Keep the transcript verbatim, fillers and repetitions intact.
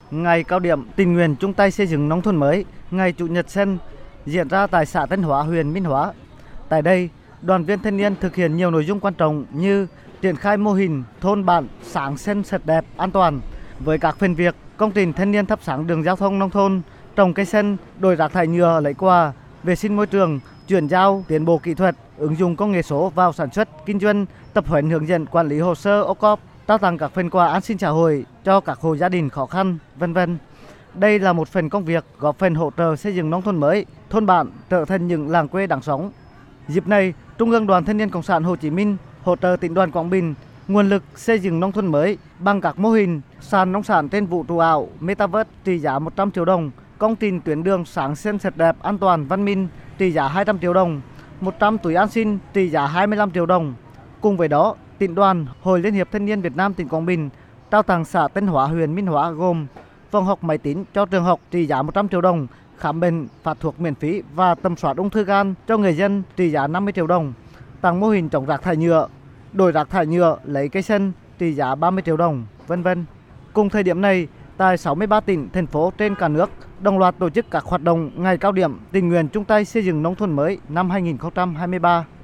Ngày cao điểm tình nguyện chung tay xây dựng nông thôn mới, ngày Chủ nhật xanh diễn ra tại xã Tân Hóa, huyện Minh Hóa. Tại đây, đoàn viên thanh niên thực hiện nhiều nội dung quan trọng như triển khai mô hình thôn bản sáng xanh sạch đẹp an toàn với các phần việc, công trình thanh niên thắp sáng đường giao thông nông thôn, trồng cây xanh, đổi rác thải nhựa lấy quà, vệ sinh môi trường, chuyển giao tiến bộ kỹ thuật, ứng dụng công nghệ số vào sản xuất, kinh doanh, tập huấn hướng dẫn quản lý hồ sơ ô cốp, trao tặng các phần quà an sinh xã hội cho các hộ gia đình khó khăn, vân vân. Đây là một phần công việc góp phần hỗ trợ xây dựng nông thôn mới, thôn bản trở thành những làng quê đáng sống. Dịp này, Trung ương Đoàn Thanh niên Cộng sản Hồ Chí Minh hỗ trợ tỉnh đoàn Quảng Bình nguồn lực xây dựng nông thôn mới bằng các mô hình sàn nông sản trên vũ trụ ảo Metaverse trị giá một trăm triệu đồng, công trình tuyến đường sáng xanh sạch đẹp an toàn văn minh trị giá hai trăm triệu đồng, một trăm túi an sinh trị giá hai mươi lăm triệu đồng. Cùng với đó, tỉnh đoàn, Hội Liên hiệp Thanh niên Việt Nam tỉnh Quảng Bình trao tặng xã Tân Hóa, huyện Minh Hóa gồm phòng học máy tính cho trường học trị giá một trăm triệu đồng, khám bệnh, phát thuốc miễn phí và tầm soát ung thư gan cho người dân trị giá năm mươi triệu đồng, tặng mô hình chống rác thải nhựa, đổi rác thải nhựa lấy cây xanh trị giá ba mươi triệu đồng, vân vân. Cùng thời điểm này, tại sáu mươi ba tỉnh, thành phố trên cả nước đồng loạt tổ chức các hoạt động ngày cao điểm tình nguyện chung tay xây dựng nông thôn mới năm hai nghìn không trăm hai mươi ba.